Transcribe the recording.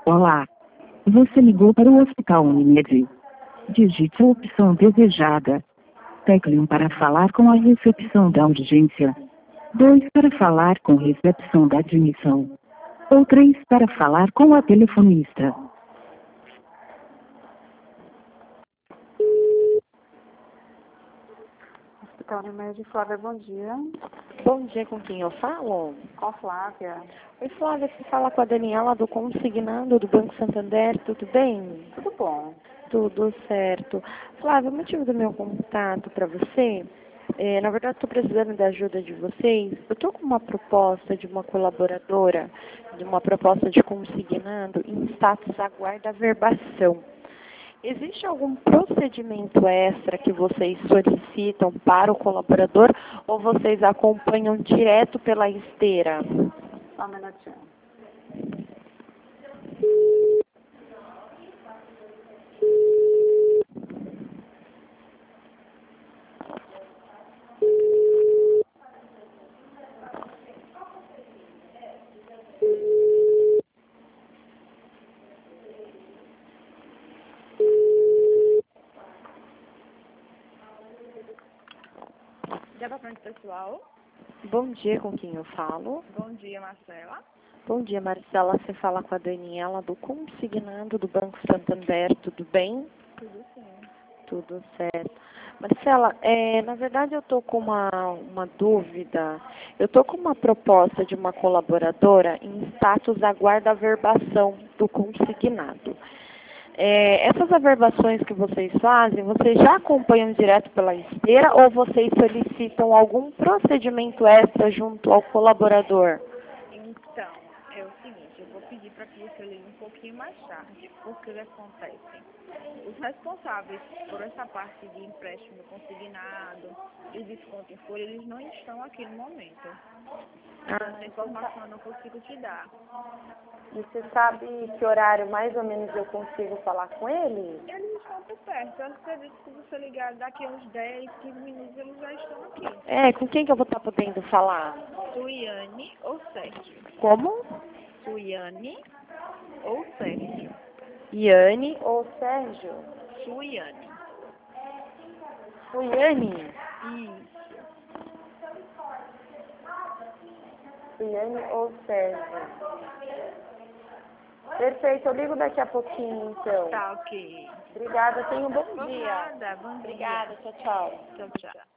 Olá. Você ligou para o Hospital Unimed. Digite a opção desejada. Tecle 1 para falar com a recepção da urgência. 2 para falar com a recepção da admissão. Ou 3 para falar com a telefonista. Hospital Unimed, Flávia, bom dia. Bom dia, com quem eu falo? Com a Flávia. Oi, Flávia, você fala com a Daniela do Consignado do Banco Santander, tudo bem? Tudo bom. Tudo certo. Flávia, o motivo do meu contato para você, na verdade estou precisando da ajuda de vocês. Eu estou com uma proposta de uma colaboradora, de uma proposta de consignado em status aguarda verbação. Existe algum procedimento extra que vocês solicitam para o colaborador ou vocês acompanham direto pela esteira? Só um minutinho. Departamento pessoal. Bom dia, com quem eu falo? Bom dia, Marcela. Bom dia, Marcela. Você fala com a Daniela do Consignado do Banco Santander, tudo bem? Tudo sim. Tudo certo. Marcela, na verdade eu estou com uma dúvida. Eu estou com uma proposta de uma colaboradora em status aguarda averbação do consignado. Essas averbações que vocês fazem, vocês já acompanham direto pela esteira ou vocês solicitam algum procedimento extra junto ao colaborador? Então, é o seguinte, eu vou pedir para que você ligue um pouquinho mais tarde, porque o que acontece? Os responsáveis por essa parte de empréstimo consignado e desconto em folha, eles não estão aqui no momento. Essa informação eu não consigo te dar. E você sabe que horário mais ou menos eu consigo falar com ele? Eles estão por perto. Eu acredito que se você ligar daqui a uns 10, 15 minutos, eles já estão aqui. Com quem que eu vou estar podendo falar? Suiane ou Sérgio? Como? Suiane ou Sérgio? Iane ou Sérgio? Suiane. Suiane? Isso. Suiane ou Sérgio? Perfeito, eu ligo daqui a pouquinho então. Tá, ok. Obrigada, tenha um bom dia. Nada, bom dia. Obrigada, tchau, tchau. Tchau, tchau.